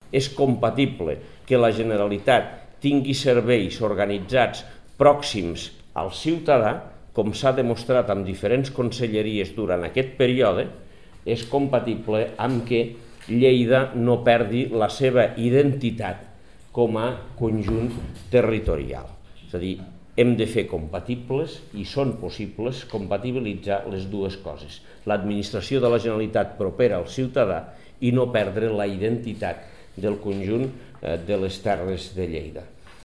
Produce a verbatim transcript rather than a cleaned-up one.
és compatible que la Generalitat tingui serveis organitzats pròxims al ciutadà, com s'ha demostrat amb diferents conselleries durant aquest període, és compatible amb que Lleida no perdi la seva identitat com a conjunt territorial. És a dir, hem de fer compatibles, i són possibles, compatibilitzar les dues coses. L'administració de la Generalitat propera al ciutadà i no perdre la identitat del conjunt de les terres de Lleida.